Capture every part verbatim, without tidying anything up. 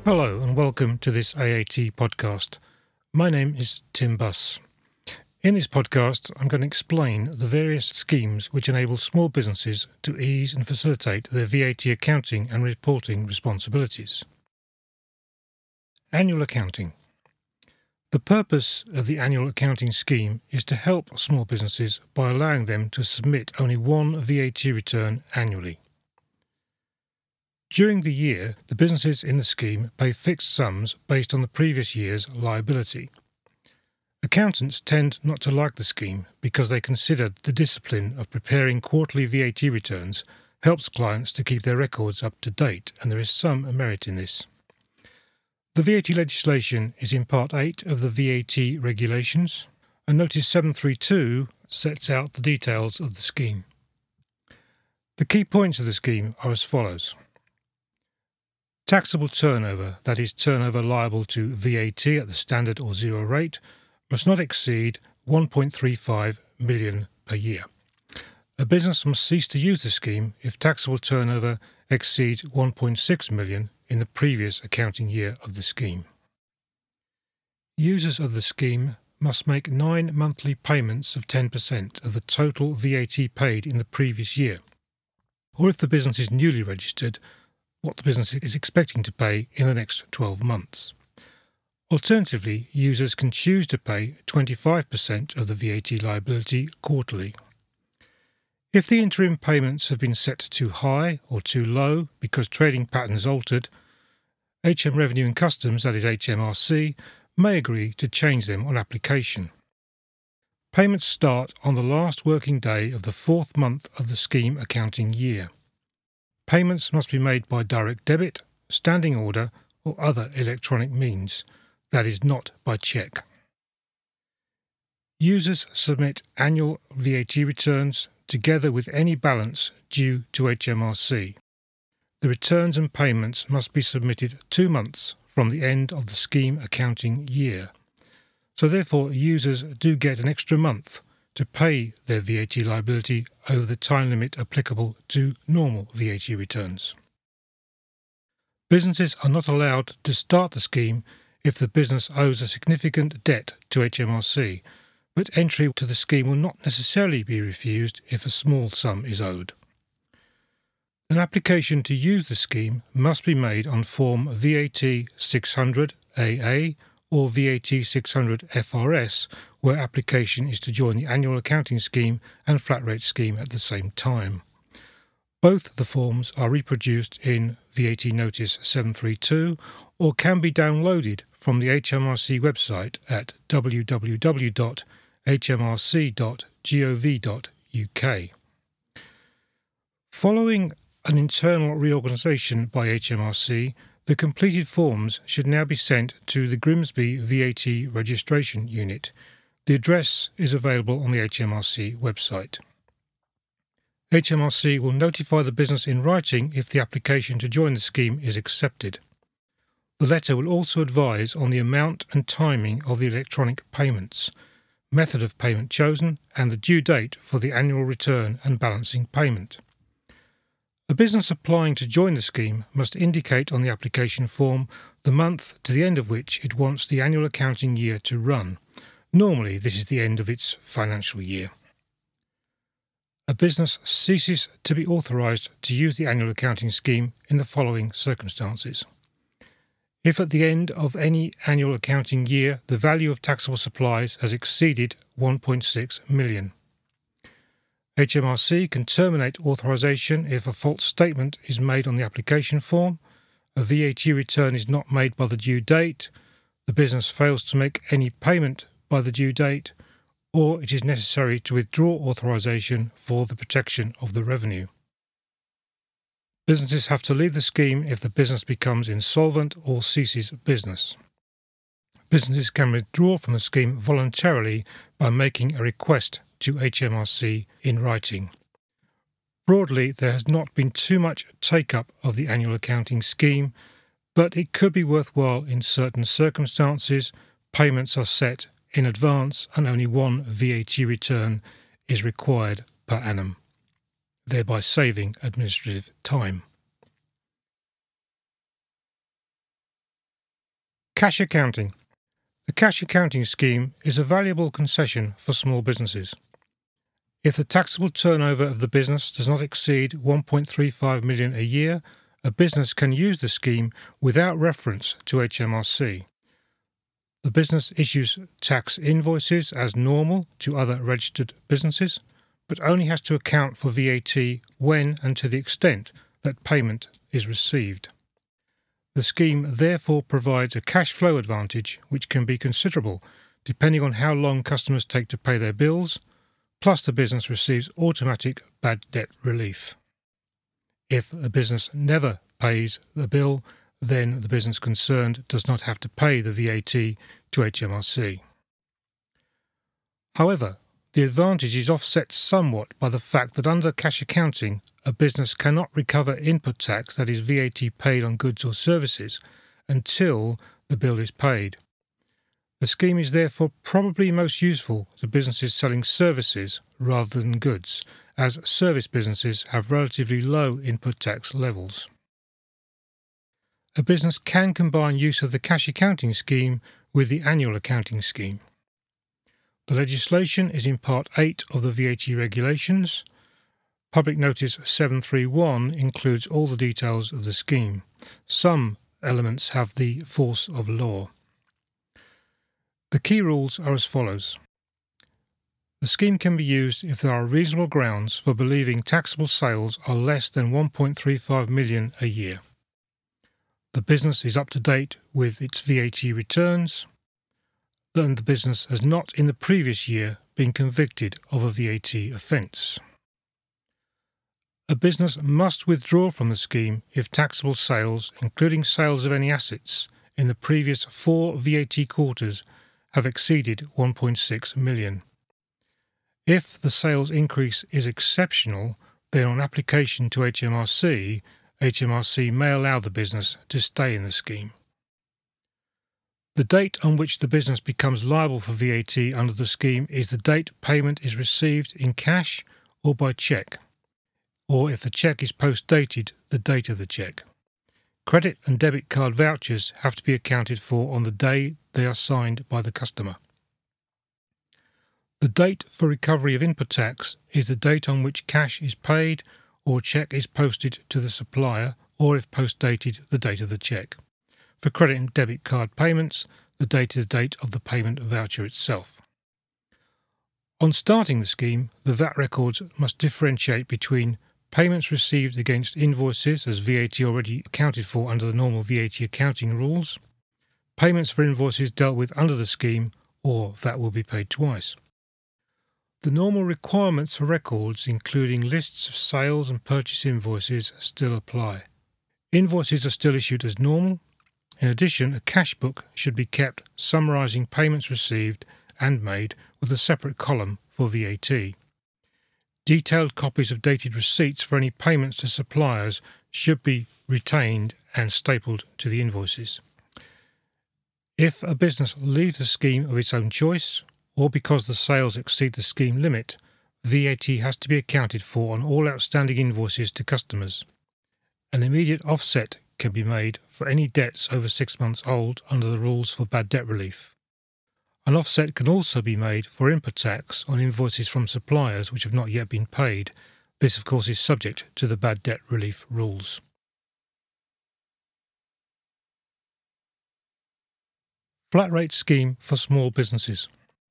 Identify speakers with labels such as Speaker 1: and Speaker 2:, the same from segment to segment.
Speaker 1: Hello and welcome to this A A T podcast. My name is Tim Buss. In this podcast, I'm going to explain the various schemes which enable small businesses to ease and facilitate their V A T accounting and reporting responsibilities. Annual accounting. The purpose of the annual accounting scheme is to help small businesses by allowing them to submit only one V A T return annually. During the year, the businesses in the scheme pay fixed sums based on the previous year's liability. Accountants tend not to like the scheme because they consider the discipline of preparing quarterly V A T returns helps clients to keep their records up to date, and there is some merit in this. The V A T legislation is in Part eight of the V A T regulations, and Notice seven thirty-two sets out the details of the scheme. The key points of the scheme are as follows. Taxable turnover, that is, turnover liable to V A T at the standard or zero rate, must not exceed one point three five million dollars per year. A business must cease to use the scheme if taxable turnover exceeds one point six million dollars in the previous accounting year of the scheme. Users of the scheme must make nine monthly payments of ten percent of the total V A T paid in the previous year, or if the business is newly registered, what the business is expecting to pay in the next twelve months. Alternatively, users can choose to pay twenty-five percent of the V A T liability quarterly. If the interim payments have been set too high or too low because trading patterns altered, H M Revenue and Customs, that is H M R C, may agree to change them on application. Payments start on the last working day of the fourth month of the scheme accounting year. Payments must be made by direct debit, standing order, or other electronic means, that is, not by cheque. Users submit annual V A T returns together with any balance due to H M R C. The returns and payments must be submitted two months from the end of the scheme accounting year. So therefore, users do get an extra month to pay their V A T liability over the time limit applicable to normal V A T returns. Businesses are not allowed to start the scheme if the business owes a significant debt to H M R C, but entry to the scheme will not necessarily be refused if a small sum is owed. An application to use the scheme must be made on Form V A T six hundred A A or V A T six hundred F R S, where application is to join the annual accounting scheme and flat rate scheme at the same time. Both the forms are reproduced in V A T Notice seven thirty-two or can be downloaded from the H M R C website at w w w dot h m r c dot gov dot u k. Following an internal reorganisation by H M R C, the completed forms should now be sent to the Grimsby V A T Registration Unit. The address is available on the H M R C website. H M R C will notify the business in writing if the application to join the scheme is accepted. The letter will also advise on the amount and timing of the electronic payments, method of payment chosen, and the due date for the annual return and balancing payment. A business applying to join the scheme must indicate on the application form the month to the end of which it wants the annual accounting year to run. Normally, this is the end of its financial year. A business ceases to be authorised to use the annual accounting scheme in the following circumstances. If at the end of any annual accounting year the value of taxable supplies has exceeded one point six million dollars. H M R C can terminate authorisation if a false statement is made on the application form, a V A T return is not made by the due date, the business fails to make any payment by the due date, or it is necessary to withdraw authorisation for the protection of the revenue. Businesses have to leave the scheme if the business becomes insolvent or ceases business. Businesses can withdraw from the scheme voluntarily by making a request to H M R C in writing. Broadly, there has not been too much take-up of the annual accounting scheme, but it could be worthwhile in certain circumstances. Payments are set in advance and only one V A T return is required per annum, thereby saving administrative time. Cash accounting. The cash accounting scheme is a valuable concession for small businesses. If the taxable turnover of the business does not exceed one point three five million dollars a year, a business can use the scheme without reference to H M R C. The business issues tax invoices as normal to other registered businesses, but only has to account for V A T when and to the extent that payment is received. The scheme therefore provides a cash flow advantage which can be considerable depending on how long customers take to pay their bills, plus the business receives automatic bad debt relief. If a business never pays the bill, then the business concerned does not have to pay the V A T to H M R C. However, the advantage is offset somewhat by the fact that under cash accounting, a business cannot recover input tax, that is V A T paid on goods or services, until the bill is paid. The scheme is therefore probably most useful to businesses selling services rather than goods, as service businesses have relatively low input tax levels. A business can combine use of the cash accounting scheme with the annual accounting scheme. The legislation is in Part eight of the V A T regulations. Public Notice seven thirty-one includes all the details of the scheme. Some elements have the force of law. The key rules are as follows. The scheme can be used if there are reasonable grounds for believing taxable sales are less than one point three five million dollars a year. The business is up to date with its V A T returns, and the business has not in the previous year been convicted of a V A T offence. A business must withdraw from the scheme if taxable sales, including sales of any assets, in the previous four V A T quarters have exceeded one point six million dollars. If the sales increase is exceptional, then on application to H M R C, H M R C may allow the business to stay in the scheme. The date on which the business becomes liable for V A T under the scheme is the date payment is received in cash or by cheque, or if the cheque is post-dated, the date of the cheque. Credit and debit card vouchers have to be accounted for on the day they are signed by the customer. The date for recovery of input tax is the date on which cash is paid or cheque is posted to the supplier, or if post-dated, the date of the cheque. For credit and debit card payments, the date is the date of the payment voucher itself. On starting the scheme, the V A T records must differentiate between payments received against invoices as V A T already accounted for under the normal V A T accounting rules, payments for invoices dealt with under the scheme, or V A T will be paid twice. The normal requirements for records, including lists of sales and purchase invoices, still apply. Invoices are still issued as normal. In addition, a cash book should be kept summarising payments received and made with a separate column for V A T. Detailed copies of dated receipts for any payments to suppliers should be retained and stapled to the invoices. If a business leaves the scheme of its own choice, or because the sales exceed the scheme limit, V A T has to be accounted for on all outstanding invoices to customers. An immediate offset can be made for any debts over six months old under the rules for bad debt relief. An offset can also be made for input tax on invoices from suppliers which have not yet been paid. This, of course, is subject to the bad debt relief rules. Flat rate scheme for small businesses.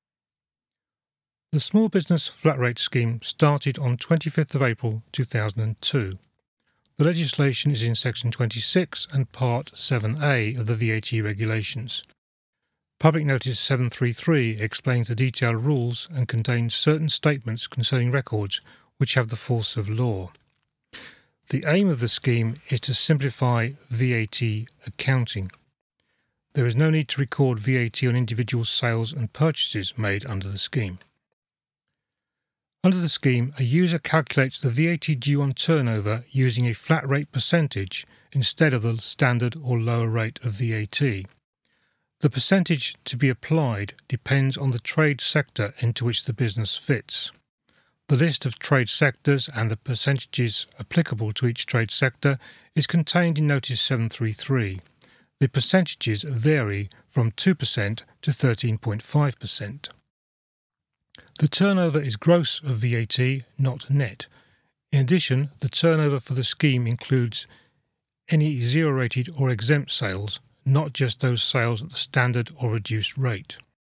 Speaker 1: The Small Business Flat Rate Scheme started on twenty-fifth of April two thousand two. The legislation is in Section twenty-six and Part seven A of the V A T regulations. Public Notice seven thirty-three explains the detailed rules and contains certain statements concerning records which have the force of law. The aim of the scheme is to simplify V A T accounting. There is no need to record V A T on individual sales and purchases made under the scheme. Under the scheme, a user calculates the V A T due on turnover using a flat rate percentage instead of the standard or lower rate of V A T. The percentage to be applied depends on the trade sector into which the business fits. The list of trade sectors and the percentages applicable to each trade sector is contained in Notice seven thirty-three. The percentages vary from two percent to thirteen point five percent. The turnover is gross of V A T, not net. In addition, the turnover for the scheme includes any zero-rated or exempt sales, not just those sales at the standard or reduced rate.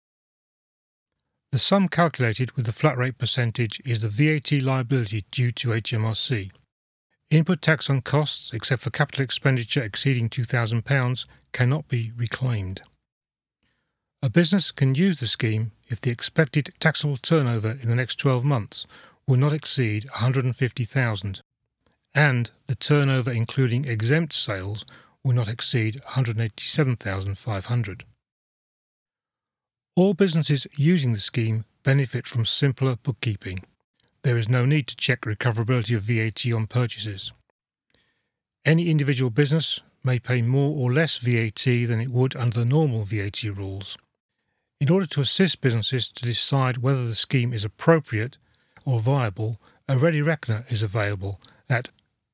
Speaker 1: The sum calculated with the flat rate percentage is the V A T liability due to H M R C. Input tax on costs, except for capital expenditure exceeding two thousand pounds, cannot be reclaimed. A business can use the scheme if the expected taxable turnover in the next twelve months will not exceed one hundred fifty thousand pounds, and the turnover including exempt sales will not exceed one hundred eighty-seven thousand five hundred pounds. All businesses using the scheme benefit from simpler bookkeeping. There is no need to check recoverability of V A T on purchases. Any individual business may pay more or less V A T than it would under the normal V A T rules. In order to assist businesses to decide whether the scheme is appropriate or viable, a ready reckoner is available at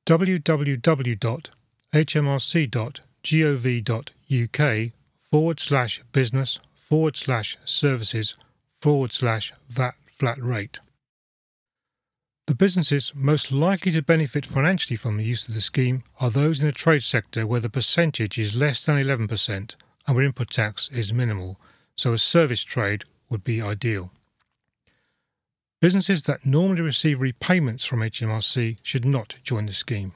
Speaker 1: www.hmrc.gov.uk forward slash business forward slash services forward slash VAT flat rate. The businesses most likely to benefit financially from the use of the scheme are those in the trade sector where the percentage is less than eleven percent and where input tax is minimal, so a service trade would be ideal. Businesses that normally receive repayments from H M R C should not join the scheme.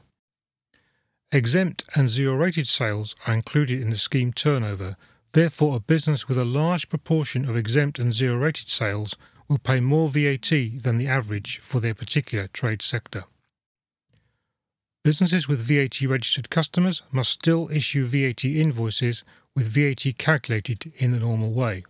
Speaker 1: Exempt and zero-rated sales are included in the scheme turnover. Therefore, a business with a large proportion of exempt and zero-rated sales will pay more V A T than the average for their particular trade sector. Businesses with V A T-registered customers must still issue V A T invoices with V A T calculated in the normal way.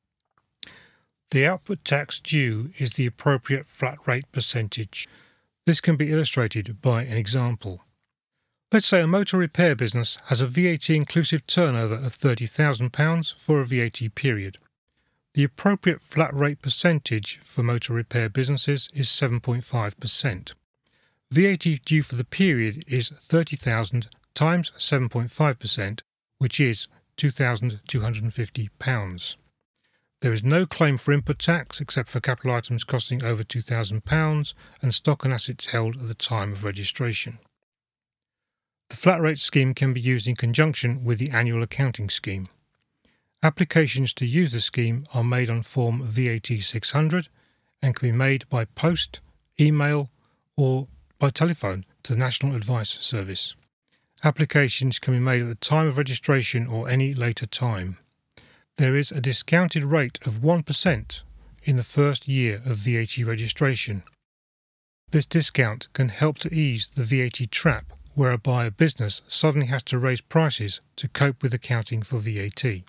Speaker 1: The output tax due is the appropriate flat rate percentage. This can be illustrated by an example. Let's say a motor repair business has a V A T-inclusive turnover of thirty thousand pounds for a V A T period. The appropriate flat rate percentage for motor repair businesses is seven point five percent. V A T due for the period is thirty thousand times seven point five percent, which is two thousand two hundred fifty pounds. There is no claim for input tax except for capital items costing over two thousand pounds and stock and assets held at the time of registration. The flat rate scheme can be used in conjunction with the annual accounting scheme. Applications to use the scheme are made on Form V A T six hundred and can be made by post, email or by telephone to the National Advice Service. Applications can be made at the time of registration or any later time. There is a discounted rate of one percent in the first year of V A T registration. This discount can help to ease the V A T trap whereby a business suddenly has to raise prices to cope with accounting for V A T.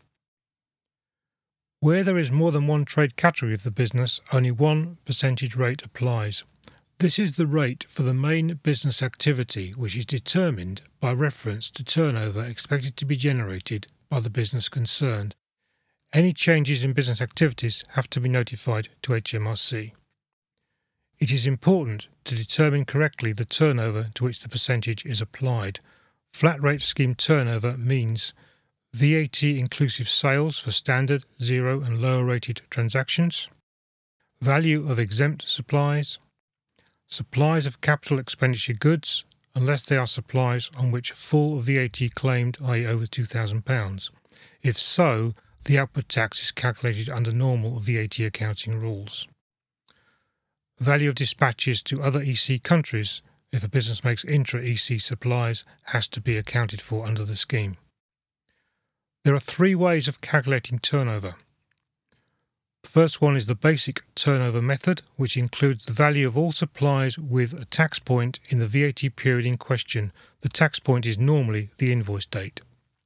Speaker 1: Where there is more than one trade category of the business, only one percentage rate applies. This is the rate for the main business activity, which is determined by reference to turnover expected to be generated by the business concerned. Any changes in business activities have to be notified to H M R C. It is important to determine correctly the turnover to which the percentage is applied. Flat rate scheme turnover means V A T inclusive sales for standard, zero and lower rated transactions, value of exempt supplies, supplies of capital expenditure goods, unless they are supplies on which full V A T claimed, that is over two thousand pounds. If so, the output tax is calculated under normal V A T accounting rules. Value of dispatches to other E C countries, if a business makes intra-E C supplies, has to be accounted for under the scheme. There are three ways of calculating turnover. The first one is the basic turnover method, which includes the value of all supplies with a tax point in the V A T period in question. The tax point is normally the invoice date.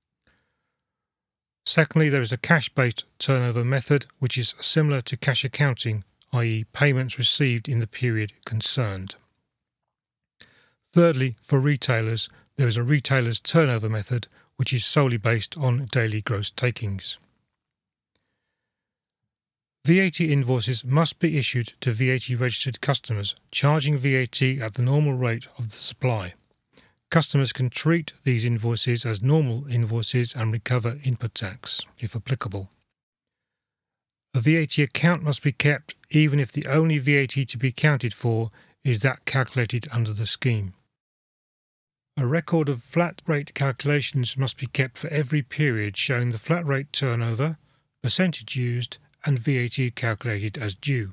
Speaker 1: Secondly, there is a cash-based turnover method, which is similar to cash accounting, that is payments received in the period concerned. Thirdly, for retailers, there is a retailer's turnover method, which is solely based on daily gross takings. V A T invoices must be issued to V A T registered customers, charging V A T at the normal rate of the supply. Customers can treat these invoices as normal invoices and recover input tax, if applicable. A V A T account must be kept even if the only V A T to be accounted for is that calculated under the scheme. A record of flat rate calculations must be kept for every period showing the flat rate turnover, percentage used, and V A T calculated as due.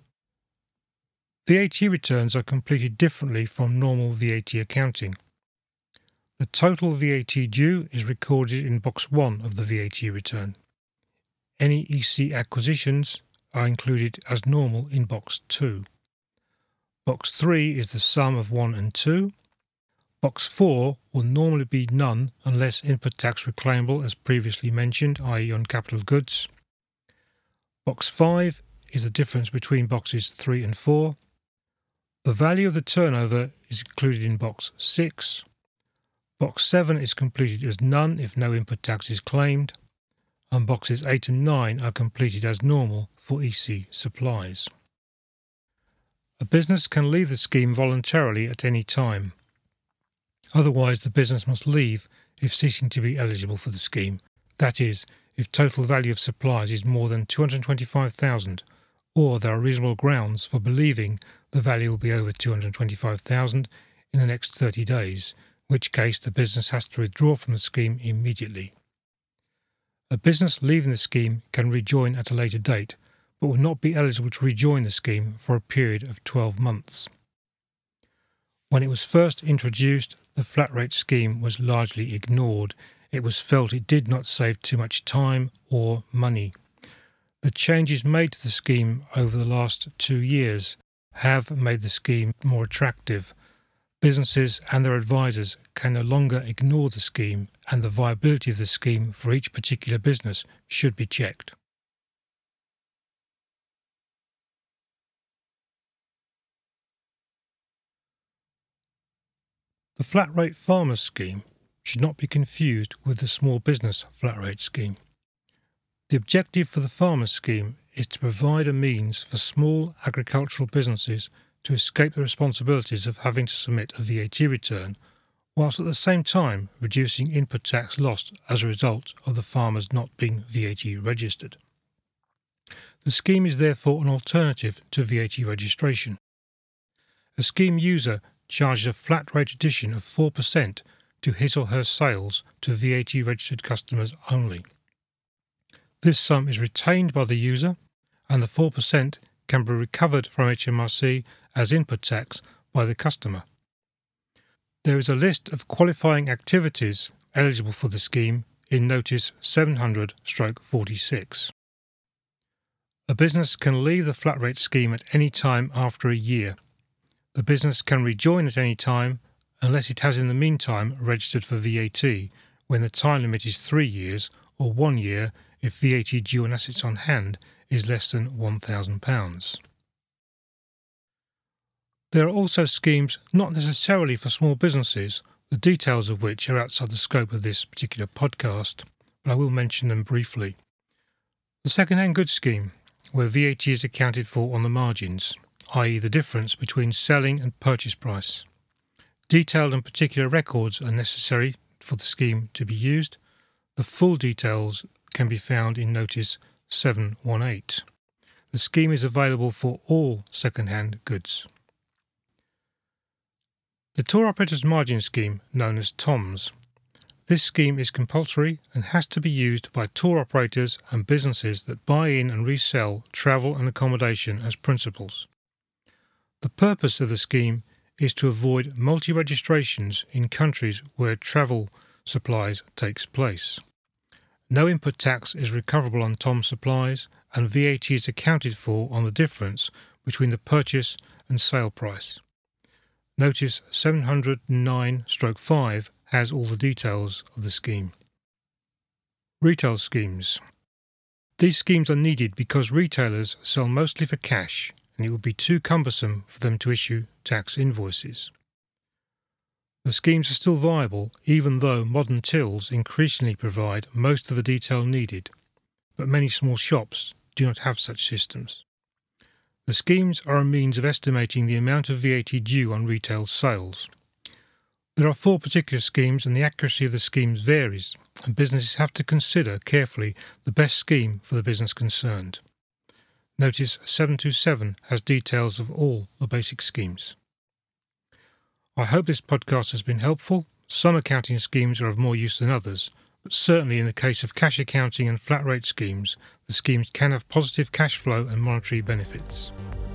Speaker 1: V A T returns are completed differently from normal V A T accounting. The total V A T due is recorded in Box one of the V A T return. Any E C acquisitions are included as normal in Box two. Box three is the sum of one and two. Box four will normally be none unless input tax reclaimable as previously mentioned, that is on capital goods. Box five is the difference between boxes three and four. The value of the turnover is included in Box six. Box seven is completed as none if no input tax is claimed, and boxes eight and nine are completed as normal for E C supplies. A business can leave the scheme voluntarily at any time. Otherwise, the business must leave if ceasing to be eligible for the scheme. That is, if total value of supplies is more than two hundred twenty-five thousand dollars, or there are reasonable grounds for believing the value will be over two hundred twenty-five thousand dollars in the next thirty days, in which case the business has to withdraw from the scheme immediately. A business leaving the scheme can rejoin at a later date, but will not be eligible to rejoin the scheme for a period of twelve months. When it was first introduced, the flat rate scheme was largely ignored. It was felt it did not save too much time or money. The changes made to the scheme over the last two years have made the scheme more attractive. Businesses and their advisors can no longer ignore the scheme, and the viability of the scheme for each particular business should be checked. The flat rate farmers scheme should not be confused with the small business flat rate scheme. The objective for the farmers scheme is to provide a means for small agricultural businesses to escape the responsibilities of having to submit a V A T return, whilst at the same time reducing input tax lost as a result of the farmers not being V A T registered. The scheme is therefore an alternative to V A T registration. A scheme user charges a flat rate addition of four percent to his or her sales to V A T registered customers only. This sum is retained by the user, and the four percent can be recovered from H M R C as input tax by the customer. There is a list of qualifying activities eligible for the scheme in Notice seven hundred forty-six. A business can leave the flat rate scheme at any time after a year. The business can rejoin at any time unless it has in the meantime registered for V A T, when the time limit is three years or one year if V A T due on assets on hand is less than one thousand pounds. There are also schemes not necessarily for small businesses, the details of which are outside the scope of this particular podcast, but I will mention them briefly. The second-hand goods scheme, where V A T is accounted for on the margins, that is the difference between selling and purchase price. Detailed and particular records are necessary for the scheme to be used. The full details can be found in Notice seven eighteen. The scheme is available for all second-hand goods. The Tour Operators Margin Scheme, known as T O M S. This scheme is compulsory and has to be used by tour operators and businesses that buy in and resell travel and accommodation as principals. The purpose of the scheme is to avoid multi-registrations in countries where travel supplies takes place. No input tax is recoverable on T O M S supplies, and V A T is accounted for on the difference between the purchase and sale price. Notice seven hundred nine five has all the details of the scheme. Retail schemes. These schemes are needed because retailers sell mostly for cash, and it would be too cumbersome for them to issue tax invoices. The schemes are still viable even though modern tills increasingly provide most of the detail needed, but many small shops do not have such systems. The schemes are a means of estimating the amount of V A T due on retail sales. There are four particular schemes and the accuracy of the schemes varies, and businesses have to consider carefully the best scheme for the business concerned. Notice seven two seven has details of all the basic schemes. I hope this podcast has been helpful. Some accounting schemes are of more use than others, but certainly in the case of cash accounting and flat rate schemes, the schemes can have positive cash flow and monetary benefits.